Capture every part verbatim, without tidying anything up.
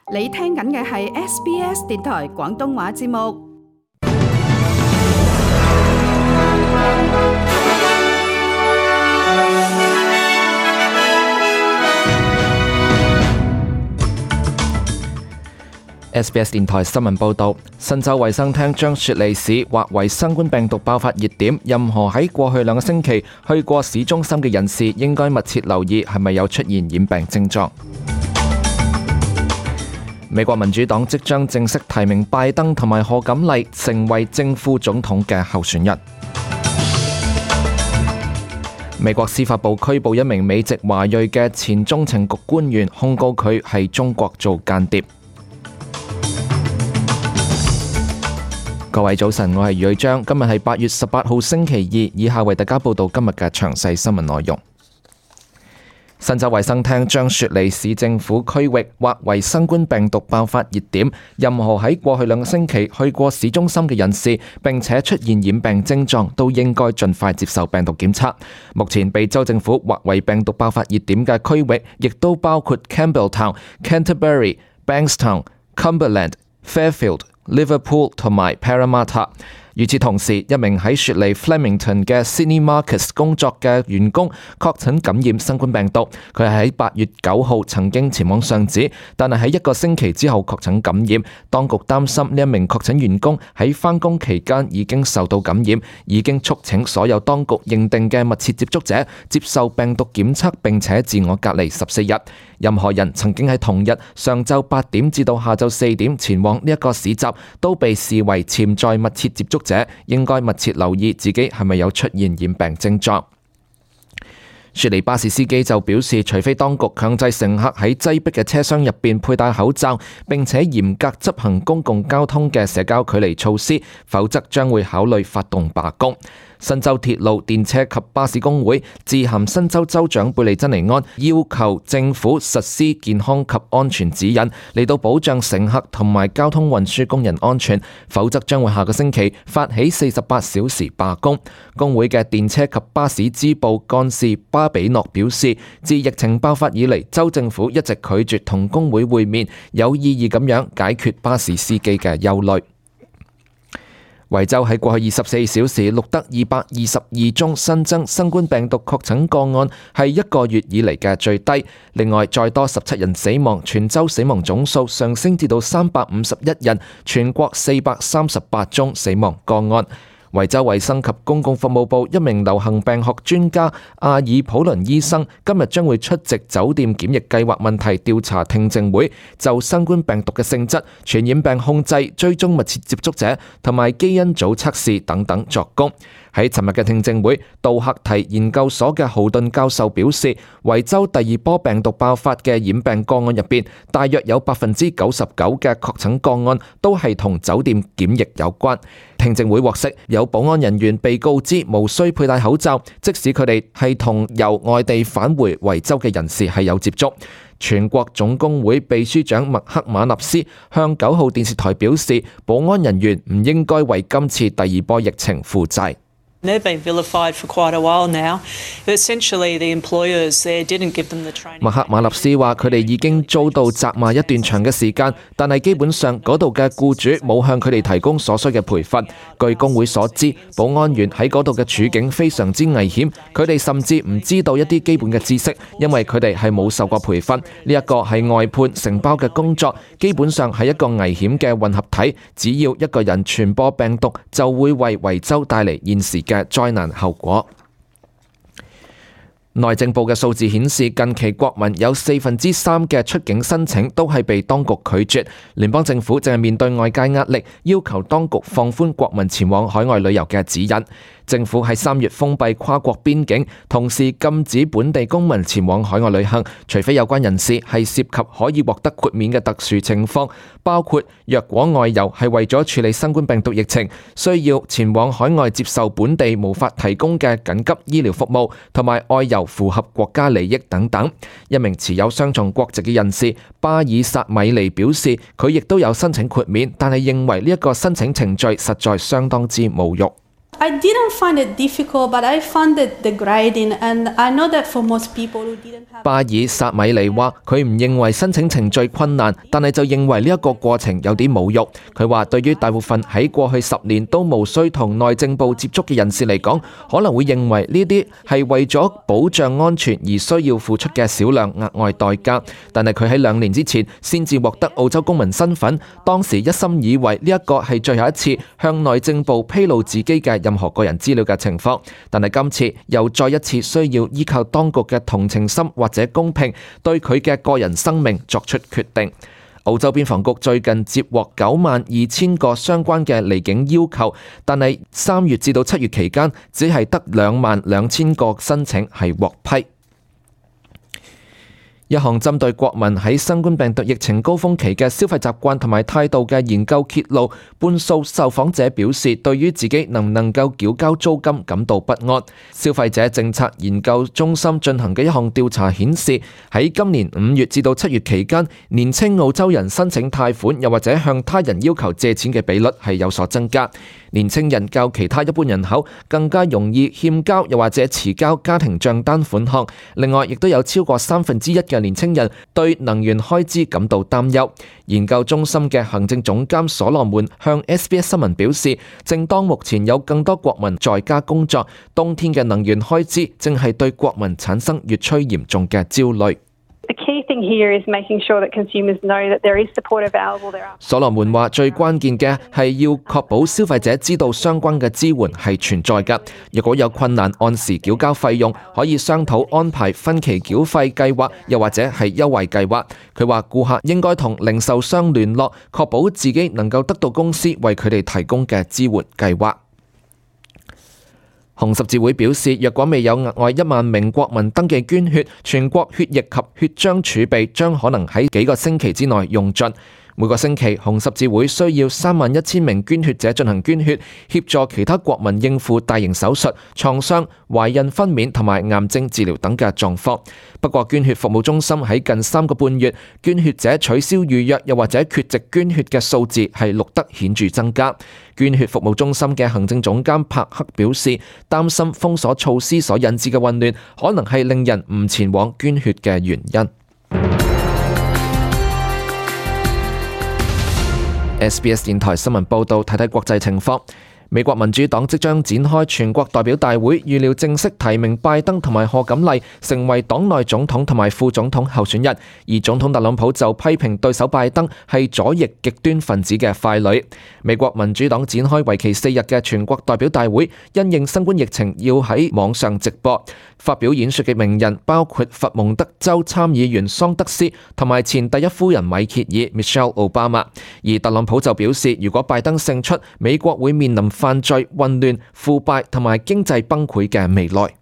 你聽緊嘅係 S B S 電台廣東話節目。 S B S 電台新聞報導，新州衛生廳將雪梨市劃為新冠病毒爆發熱點，任何喺過去兩個星期去過市中心嘅人士應該密切留意係咪有出現染病症狀。美國民主黨即將正式提名拜登同埋賀錦麗成為正副總統嘅候選人。美國司法部拘捕一名美籍華裔嘅前中情局官員，控告佢係中國做間諜。各位早晨，我係余瑞章，今日係八月十八號星期二，以下為大家報道今日嘅詳細新聞內容。新州衛生廳將雪梨市政府區域劃為新冠病毒爆發熱點，任何喺過去兩個星期去過市中心嘅人士，並且出現染病症狀，都應該盡快接受病毒檢測。目前被州政府劃為病毒爆發熱點嘅區域，亦都包括 Campbelltown、Canterbury、Bankstown、Cumberland、Fairfield、Liverpool 同埋 Parramatta。與此同時，一名喺雪梨 Flemington 嘅 Sydney Marcus 工作嘅員工確診感染新冠病毒。佢係喺八月九號曾經前往上址，但係喺一個星期之後確診感染。當局擔心呢一名確診員工喺返工期間已經受到感染，已經促請所有當局認定嘅密切接觸者接受病毒檢測並且自我隔離十四日。任何人曾經喺同日上晝八點至到下晝四點前往呢一個市集，都被視為潛在密切接觸者，應該密切留意自己係咪有出現染病症狀。雪梨巴士司機就表示，除非當局強制乘客喺擠迫嘅車廂入邊佩戴口罩，並且嚴格執行公共交通嘅社交距離措施，否則將會考慮發動罷工。新州鐵路、電車及巴士工會致函新州州長貝利珍尼安，要求政府實施健康及安全指引，嚟到保障乘客同埋交通運輸工人安全，否則將會下個星期發起四十八小時罷工。工會嘅電車及巴士支部幹事巴比諾表示，自疫情爆發以嚟，州政府一直拒絕同工會會面，有意義咁樣解決巴士司機嘅憂慮。維州喺過去二十四小時錄得二百二十二宗新增新冠病毒確診個案，係一個月以嚟嘅最低。另外，再多十七人死亡，全州死亡總數上升至到三百五十一人，全國四百三十八宗死亡個案。維州衛生及公共服務部一名流行病學專家阿爾普倫醫生今日將會出席酒店檢疫計劃問題調查聽證會，就新冠病毒嘅性質、傳染病控制、追蹤密切接觸者同埋基因組測試等等作供。喺尋日嘅聽證會，杜克提研究所嘅豪頓教授表示，維州第二波病毒爆發嘅染病個案入邊，大約有百分之九十九嘅確診個案都係同酒店檢疫有關。聽證會獲悉，有保安人員被告知無需佩戴口罩，即使佢哋係同由外地返回維州嘅人士係有接觸。全國總工會秘書長麥克馬納斯向九號電視台表示，保安人員唔應該為今次第二波疫情負責。 They've been vilified for quite a while now. Essentially, the employers there didn't give them the training. 麥克馬納斯話：佢哋已經遭到責罵一段長嘅時間，但係基本上嗰度嘅僱主冇向佢哋提供所需嘅培訓。據工會所知，保安員喺嗰度嘅處境非常之危險，佢哋甚至唔知道一啲基本嘅知識，因為佢哋係冇受過培訓。呢一個係外判承包嘅工作，基本上係一個危險嘅混合體。只要一個人傳播病毒，就會為維州帶嚟現時嘅嘅災難後果。內政部嘅數字顯示，近期國民有四分之三嘅出境申請都係被當局拒絕。聯邦政府正係面對外界壓力，要求當局放寬國民前往海外旅遊嘅指引。政府喺三月封閉跨國邊境，同時禁止本地公民前往海外旅行，除非有關人士係涉及可以獲得豁免嘅特殊情況，包括若果外遊係為咗處理新冠病毒疫情，需要前往海外接受本地無法提供嘅緊急醫療服務，同埋外遊符合國家利益等等。一名持有雙重國籍嘅人士巴爾薩米尼表示，佢亦都有申請豁免，但係認為呢一個申請程序實在相當之侮辱。 I didn't find it difficult, but I found it degrading, and I know that for most people who didn't have. 巴爾薩米尼話：佢唔認為申請程序困難，但係就認為呢一個過程有啲侮辱。佢話對於大部分喺過去十年都無需同內政部接觸嘅人士嚟講，可能會認為呢啲係為咗保障安全而需要付出嘅少量額外代價。但係佢喺兩年之前先至獲得澳洲公民身份，當時一心以為呢一個係最後一次向內政部披露自己嘅任何個人資料嘅情況，但係今次又再一次需要依靠當局嘅同情心或者公平，對佢嘅個人生命作出決定。澳洲邊防局最近接獲九萬二千個相關嘅離境要求，但係三月至到七月期間，只係得兩萬兩千個申請係獲批。一項針對國民喺新冠病毒疫情高峰期嘅消費習慣同埋態度嘅研究揭露，半數受訪者表示對於自己能唔能夠繳交租金感到不安。消費者政策研究中心進行嘅一項調查顯示，喺今年五月至到七月期間，年輕澳洲人申請貸款又或者向他人要求借錢嘅比率係有所增加。年輕人較其他一般人口更加容易欠交又或者遲交家庭帳單款項。另外，亦都有超過三分之一嘅年輕人對能源開支感到擔憂。研究中心嘅行政總監所羅門向 S B S 新聞表示，正當目前有更多國民在家工作，冬天嘅能源開支正係對國民產生越趨嚴重嘅焦慮。所羅門話：最關鍵嘅係要確保消費者知道相關嘅支援係存在㗎。如果有困難按時繳交費用，可以商討安排分期繳費計劃，又或者係優惠計劃。佢話顧客應該同零售商聯絡，確保自己能夠得到公司為佢哋提供嘅支援計劃。紅十字會表示，若果未有額外一萬名國民登記捐血，全國血液及血漿儲備將可能喺幾個星期之內用盡。每個星期，紅十字會需要三萬一千名捐血者進行捐血，協助其他國民應付大型手術、創傷、懷孕分娩同埋癌症治療等嘅狀況。不過，捐血服務中心喺近三個半月，捐血者取消預約又或者缺席捐血嘅數字係錄得顯著增加。捐血服務中心嘅行政總監帕克表示，擔心封鎖措施所引致嘅混亂，可能係令人唔前往捐血嘅原因。S B S 電台新聞報道，睇睇國際情況。美國民主黨即將展開全國代表大會，預料正式提名拜登同埋賀錦麗成為黨內總統同埋副總統候選人，而總統特朗普就批評對手拜登係左翼極端分子嘅傀儡。美國民主黨展開為期四日嘅全國代表大會，因應新冠疫情要喺網上直播。發表演說嘅名人包括佛蒙德州參議員桑德斯同埋前第一夫人米歇爾 Michelle Obama。而特朗普就表示，如果拜登勝出，美國會面臨犯罪、混亂、腐敗同埋經濟崩潰嘅未來。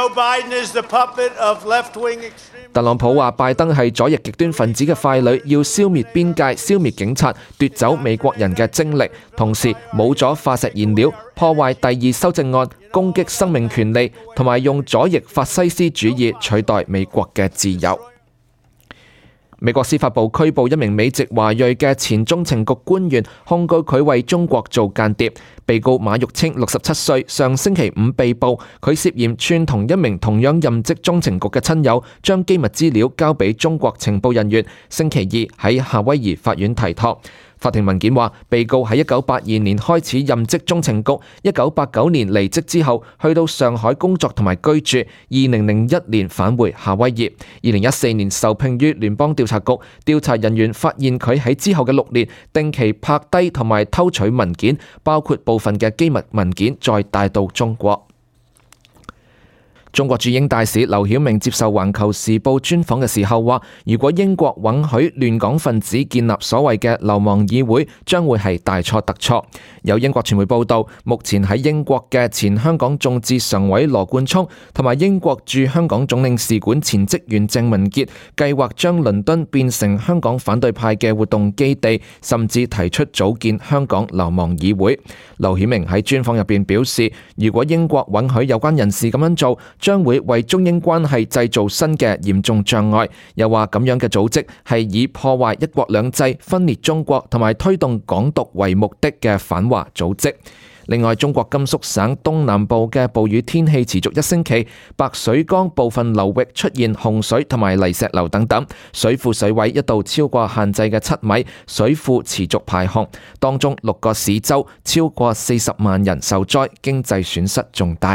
特朗普話拜登係左翼極端分子嘅傀儡，要消滅邊界、消滅警察、奪走美國人嘅精力，同時冇咗化石燃料，破壞第二修正案，攻擊生命權利，同埋用左翼法西斯主義取代美國嘅自由。美國司法部拘捕一名美籍華裔嘅前中情局官員，控告佢為中國做間諜。被告馬玉清六十七歲，上星期五被捕，佢涉嫌串同一名同樣任職中情局嘅親友，將機密資料交俾中國情報人員。星期二喺夏威夷法院提堂。法庭文件話，被告喺一九八二年開始任職中情局，一九八九年離職之後，去到上海工作同埋居住，二零零一年返回夏威夷，二零一四年受聘於聯邦調查局，調查人員發現佢喺之後嘅六年定期拍低同埋偷取文件，包括部分嘅機密文件，再帶到中國。中國駐英大使劉曉明接受環球時報專訪嘅時候話，如果英國允許亂港分子建立所謂嘅流亡議會，將會係大錯特錯。有英國傳媒報道，目前喺英國嘅前香港眾志常委羅冠聰同埋英國駐香港總領事館前職員鄭文傑計劃將倫敦變成香港反對派嘅活動基地，甚至提出組建香港流亡議會。劉曉明喺專訪入邊表示，如果英國允許有關人士咁樣做， 將會為中英關係製造新嘅嚴重障礙，又話咁樣嘅組織係以破壞一國兩制、分裂中國同埋推動港獨為目的嘅反華組織。另外，中國甘肅省東南部嘅暴雨天氣持續一星期，白水江部分流域出現洪水同埋泥石流等等，水庫水位一度超過限制嘅七米，水庫持續排洪，當中六個市州超過四十萬人受災，經濟損失重大。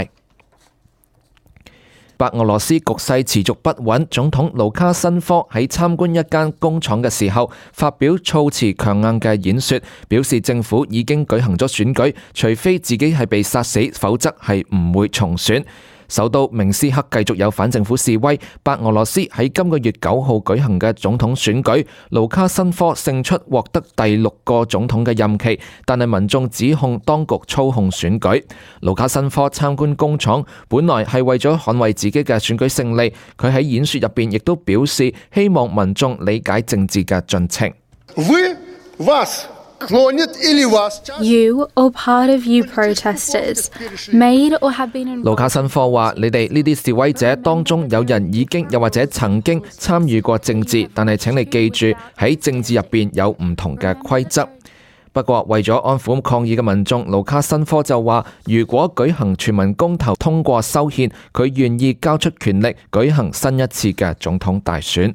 白俄羅斯局勢持續不穩，總統盧卡申科喺參觀一間工廠嘅時候，發表措辭強硬嘅演說，表示政府已經舉行咗選舉，除非自己係被殺死，否則係唔會重選。首都明斯克繼續有反政府示威。白俄羅斯喺今個月九號舉行嘅總統選舉，盧卡申科勝出，獲得第六個總統嘅任期，但係民眾指控當局操控選舉。盧卡申科參觀工廠，本來係為咗捍衛自己嘅選舉勝利。佢喺演說入邊亦都表示，希望民眾理解政治嘅進程。 You or part of you protesters made or have been involved. 盧卡申科話：你哋呢啲示威者當中有人已經又或者曾經參與過政治，但係請你記住喺政治入邊有唔同嘅規則。不過為咗安撫抗議嘅民眾，盧卡申科就話：如果舉行全民公投通過修憲，佢願意交出權力舉行新一次嘅總統大選。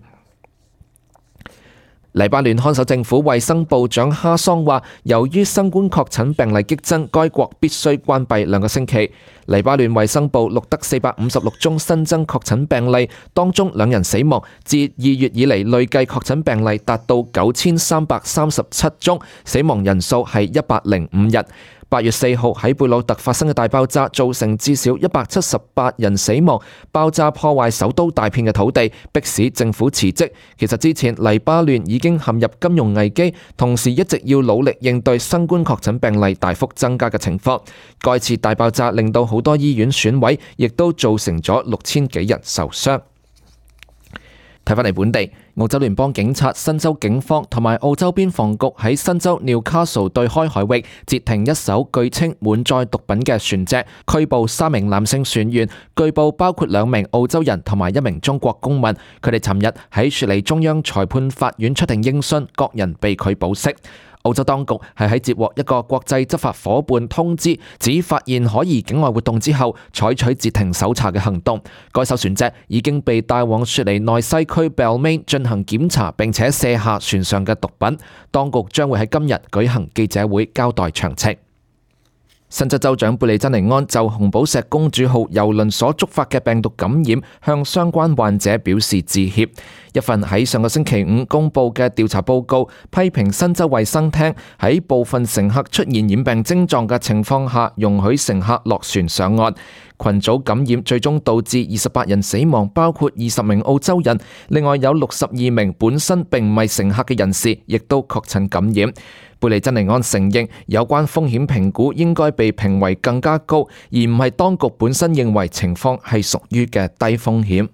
黎巴嫩看守政府衛生部長哈桑話，由於新冠確診病例激增，該國必須關閉兩個星期。黎巴嫩衛生部錄得四百五十六宗新增確診病例，當中兩人死亡。自二月以嚟，累計確診病例達到九千三百三十七宗，死亡人數係一百零五人。八月四號喺貝魯特發生嘅大爆炸，造成至少一百七十八人死亡。爆炸破壞首都大片嘅土地，迫使政府辭職。其實之前黎巴嫩已經陷入金融危機，同時一直要努力應對新冠確診病例大幅增加嘅情況。該次大爆炸令到好多醫院損毀，亦都造成咗六千幾人受傷。睇返嚟本地，澳洲聯邦警察、新州警方同埋澳洲邊防局喺新州 Newcastle 對開海域截停一艘據稱滿載毒品嘅船隻，拘捕三名男性船員，據報包括兩名澳洲人同埋一名中國公民。佢哋尋日喺雪梨中央裁判法院出庭應訊，各人被拒保釋。澳洲當局係喺接獲一個國際執法夥伴通知，指發現可疑境外活動之後，採取截停搜查嘅行動。該艘船隻已經被帶往雪梨內西區 Balmain 進行檢查，並且卸下船上嘅毒品。當局將會喺今日舉行記者會交代詳情。新州州長貝利珍尼安就紅寶石公主號郵輪所觸發嘅病毒感染，向相關患者表示致歉。一份喺上個星期五公佈嘅調查報告，批評新州衛生廳喺部分乘客出現染病症狀嘅情況下，容許乘客落船上岸。群組感染最終導致二十八人死亡，包括二十名澳洲人。另外有六十二名本身並唔係乘客嘅人士，亦都確診感染。貝利珍尼安承認有關風險評估應該被評為更加高，而唔係當局本身認為情況係屬於嘅低風險。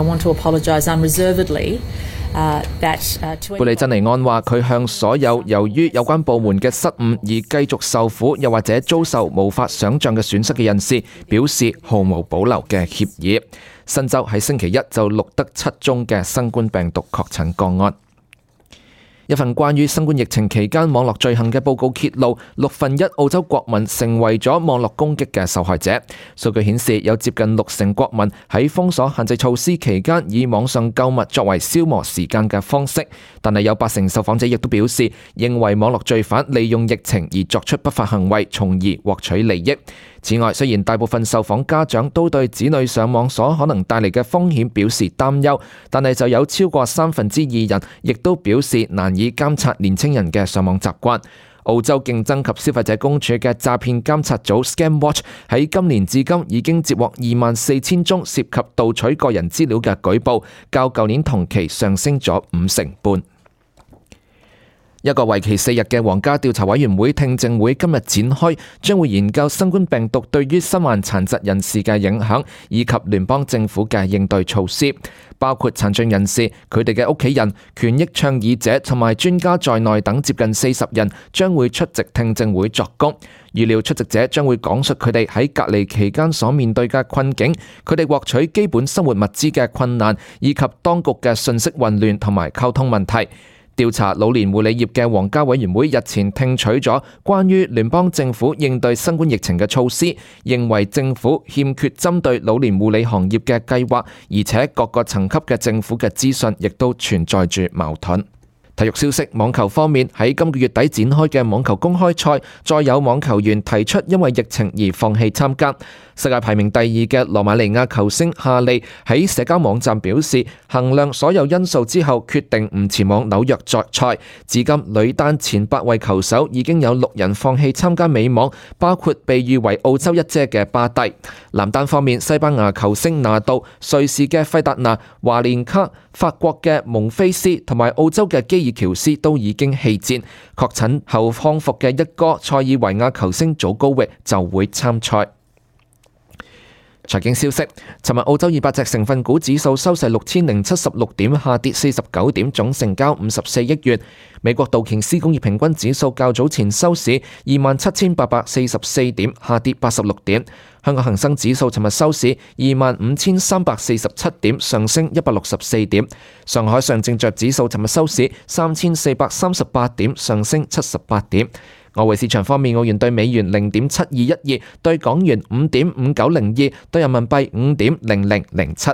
貝利珍尼安話：佢向所有由於有關部門嘅失誤而繼續受苦，又或者遭受無法想像嘅損失嘅人士，表示毫無保留嘅歉意。新州喺星期一就錄得七宗嘅新冠病毒確診個案。一份關於新冠疫情期間網絡罪行嘅報告揭露，六分一澳洲國民成為咗網絡攻擊嘅受害者。數據顯示，有接近六成國民喺封鎖限制措施期間以網上購物作為消磨時間嘅方式，但係有八成受訪者亦都表示，認為網絡罪犯利用疫情而作出不法行為，從而獲取利益。此外，雖然大部分受訪家長都對子女上網所可能帶嚟嘅風險表示擔憂，但係就有超過三分之二人亦都表示難以監察年輕人嘅上網習慣。澳洲競爭及消費者公署嘅詐騙監察組 ScamWatch 喺今年至今已經接獲二萬四千宗涉及盜取個人資料嘅舉報，較舊年同期上升咗五成半。 一個為期四日嘅皇家調查委員會聽證會今日展開，將會研究新冠病毒對於身患殘疾人士嘅影響，以及聯邦政府嘅應對措施，包括殘障人士、佢哋嘅屋企人、權益倡議者同埋專家在內等接近四十人將會出席聽證會作供。預料出席者將會講述佢哋喺隔離期間所面對嘅困境，佢哋獲取基本生活物資嘅困難，以及當局嘅信息混亂同埋溝通問題。調查老年護理業嘅皇家委員會日前聽取咗關於聯邦政府應對新冠疫情嘅措施，認為政府欠缺針對老年護理行業嘅計劃，而且各個層級嘅政府嘅資訊亦都存在住矛盾。體育消息，網球方面，喺今個月底展開嘅網球公開賽，再有網球員提出因為疫情而放棄參加。世界排名第二嘅羅馬尼亞球星夏利喺社交網站表示，衡量所有因素之後，決定唔前往紐約作賽。至今女單前八位球手已經有六人放棄參加美網，包括被譽為澳洲一姐嘅巴蒂。男單方面，西班牙球星拿度、瑞士嘅費達拿、華連卡、法國嘅蒙菲斯同埋澳洲嘅基爾喬斯都已經棄戰。確診後康復嘅一哥塞爾維亞球星祖高域就會參賽。財經消息，尋日澳洲二百隻成分股指數收市六千零七十六點，下跌四十九點，總成交五十四億元。美國道瓊斯工業平均指數較早前收市二萬七千八百四十四點，下跌八十六點。香港恒生指數尋日收市二萬五千三百四十七點，上升一百六十四點。上海上證綜指數尋日收市三千四百三十八點，上升七十八點。外匯市場方面，澳元對美元零點七二一二，對港元五點五九零二，對人民幣五點零零零七。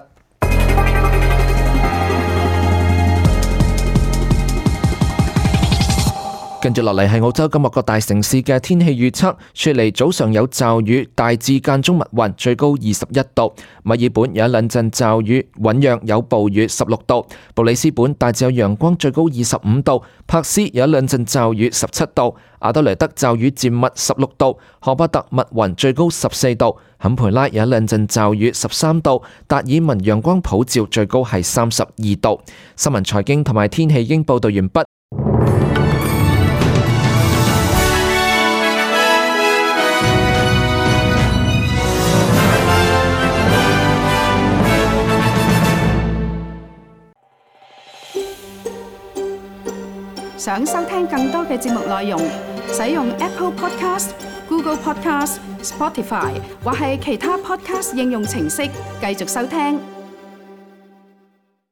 跟住落嚟係澳洲今日各大城市嘅天氣預測。雪梨早上有驟雨，大致間中密雲，最高二十一度。墨爾本有一兩陣驟雨，醞釀有暴雨，十六度。布里斯本大致有陽光，最高二十五度。珀斯有一兩陣驟雨，十七度。阿德萊德驟雨漸密，十六度。荷巴特密雲，最高十四度。坎培拉有一兩陣驟雨，十三度。達爾文陽光普照，最高係三十二度。新聞財經同埋天氣已經報道完畢。 想收聽更多嘅節目內容，使用 Apple Podcast、Google Podcast、Spotify 或係其他 Podcast 應用程式繼續收聽。